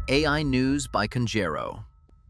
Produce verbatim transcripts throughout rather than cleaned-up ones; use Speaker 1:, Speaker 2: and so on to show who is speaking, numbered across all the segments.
Speaker 1: A I News by Conjero.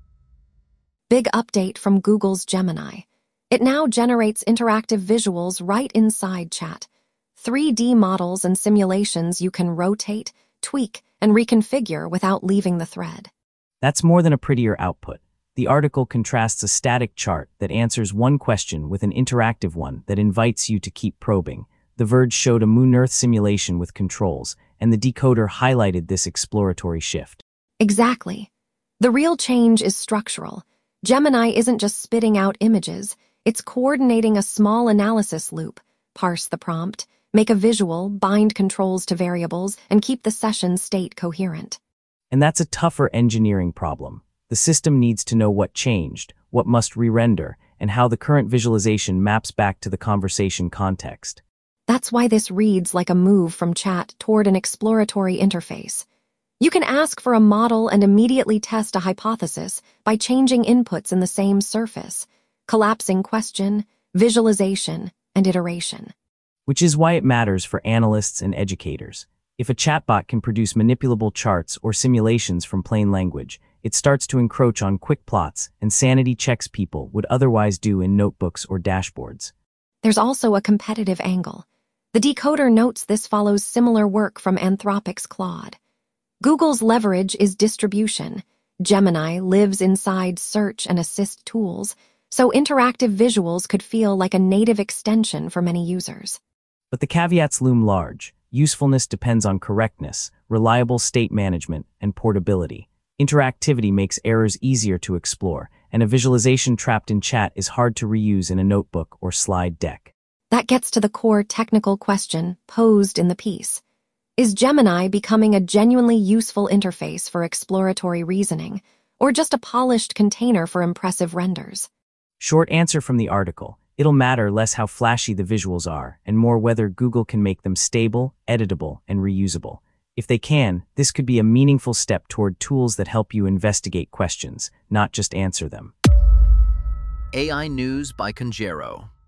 Speaker 2: Big update from Google's Gemini. It now generates interactive visuals right inside chat. three D models and simulations you can rotate, tweak, and reconfigure without leaving the thread.
Speaker 3: That's more than a prettier output. The article contrasts a static chart that answers one question with an interactive one that invites you to keep probing. The Verge showed a Moon-Earth simulation with controls, and the decoder highlighted this exploratory shift.
Speaker 2: Exactly. The real change is structural. Gemini isn't just spitting out images, it's coordinating a small analysis loop, parse the prompt, make a visual, bind controls to variables, and keep the session state coherent.
Speaker 3: And that's a tougher engineering problem. The system needs to know what changed, what must re-render, and how the current visualization maps back to the conversation context.
Speaker 2: That's why this reads like a move from chat toward an exploratory interface. You can ask for a model and immediately test a hypothesis by changing inputs in the same surface, collapsing question, visualization, and iteration.
Speaker 3: Which is why it matters for analysts and educators. If a chatbot can produce manipulable charts or simulations from plain language, it starts to encroach on quick plots and sanity checks people would otherwise do in notebooks or dashboards.
Speaker 2: There's also a competitive angle. The decoder notes this follows similar work from Anthropic's Claude. Google's leverage is distribution. Gemini lives inside search and assist tools, so interactive visuals could feel like a native extension for many users.
Speaker 3: But the caveats loom large. Usefulness depends on correctness, reliable state management, and portability. Interactivity makes errors easier to explore, and a visualization trapped in chat is hard to reuse in a notebook or slide deck.
Speaker 2: That gets to the core technical question posed in the piece. Is Gemini becoming a genuinely useful interface for exploratory reasoning, or just a polished container for impressive renders?
Speaker 3: Short answer from the article: it'll matter less how flashy the visuals are, and more whether Google can make them stable, editable, and reusable. If they can, this could be a meaningful step toward tools that help you investigate questions, not just answer them.
Speaker 1: A I News by Conjero.